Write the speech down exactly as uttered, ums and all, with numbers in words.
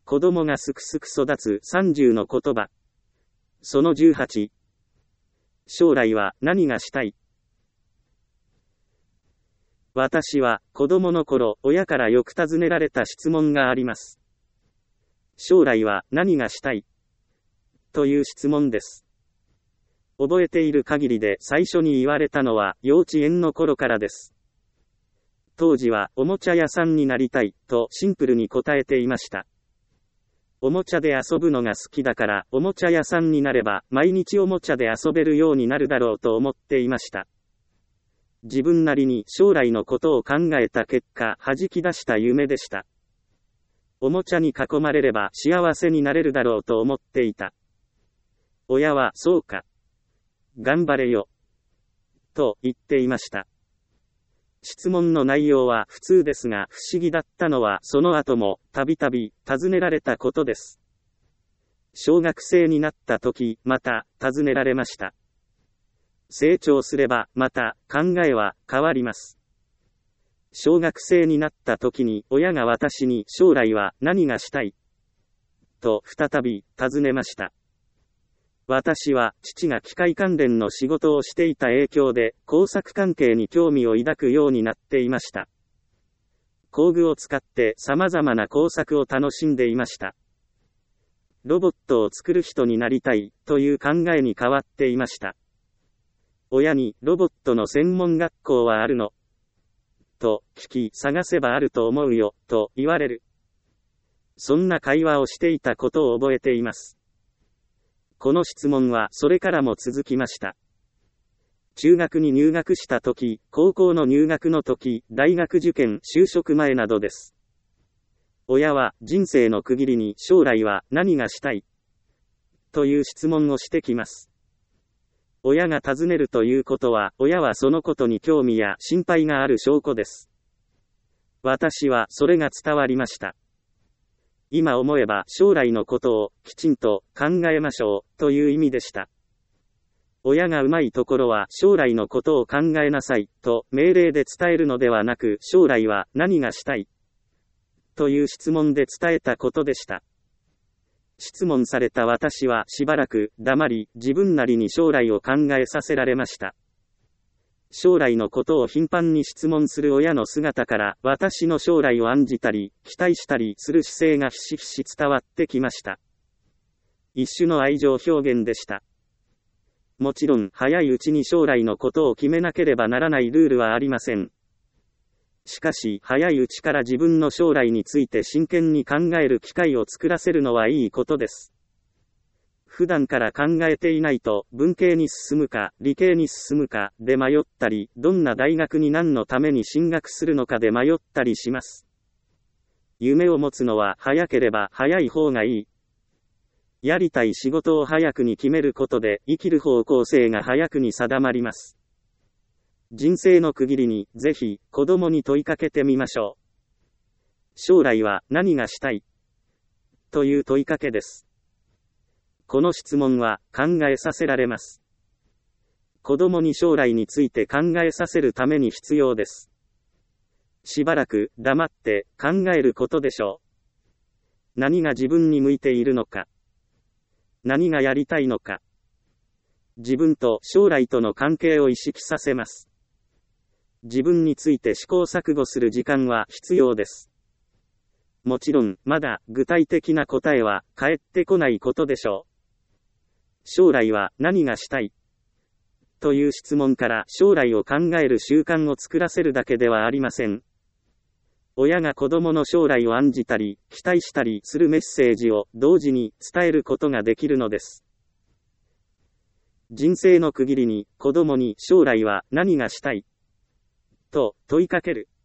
子供がすくすく育つさんじゅうの言葉。そのじゅうはち。将来は何がしたい？私は子供の頃、親からよく尋ねられた質問があります。将来は何がしたい？という質問です。覚えている限りで最初に言われたのは幼稚園の頃からです。当時はおもちゃ屋さんになりたいとシンプルに答えていました。おもちゃで遊ぶのが好きだからおもちゃ屋さんになれば毎日おもちゃで遊べるようになるだろうと思っていました。自分なりに将来のことを考えた結果、弾き出した夢でした。おもちゃに囲まれれば幸せになれるだろうと思っていた。親はそうか。頑張れよ。と言っていました。質問の内容は普通ですが不思議だったのはその後もたびたび尋ねられたことです。小学生になった時また尋ねられました。成長すればまた考えは変わります。小学生になった時に親が私に将来は何がしたい？と再び尋ねました。私は父が機械関連の仕事をしていた影響で工作関係に興味を抱くようになっていました。工具を使って様々な工作を楽しんでいました。ロボットを作る人になりたいという考えに変わっていました。親にロボットの専門学校はあるの？と聞き、探せばあると思うよと言われる。そんな会話をしていたことを覚えています。この質問はそれからも続きました。中学に入学した時、高校の入学の時、大学受験、就職前などです。親は人生の区切りに将来は何がしたい？という質問をしてきます。親が尋ねるということは、親はそのことに興味や心配がある証拠です。私はそれが伝わりました。今思えば将来のことをきちんと考えましょうという意味でした。親がうまいところは将来のことを考えなさいと命令で伝えるのではなく、将来は何がしたいという質問で伝えたことでした。質問された私はしばらく黙り、自分なりに将来を考えさせられました。将来のことを頻繁に質問する親の姿から、私の将来を案じたり、期待したりする姿勢がひしひし伝わってきました。一種の愛情表現でした。もちろん、早いうちに将来のことを決めなければならないルールはありません。しかし、早いうちから自分の将来について真剣に考える機会を作らせるのはいいことです。普段から考えていないと、文系に進むか、理系に進むか、で迷ったり、どんな大学に何のために進学するのかで迷ったりします。夢を持つのは早ければ早い方がいい。やりたい仕事を早くに決めることで、生きる方向性が早くに定まります。人生の区切りに、ぜひ、子供に問いかけてみましょう。将来は何がしたい？という問いかけです。この質問は考えさせられます。子供に将来について考えさせるために必要です。しばらく黙って考えることでしょう。何が自分に向いているのか。何がやりたいのか。自分と将来との関係を意識させます。自分について試行錯誤する時間は必要です。もちろん、まだ具体的な答えは返ってこないことでしょう。将来は何がしたい？という質問から将来を考える習慣を作らせるだけではありません。親が子供の将来を案じたり、期待したりするメッセージを同時に伝えることができるのです。人生の区切りに子供に将来は何がしたい？と問いかける。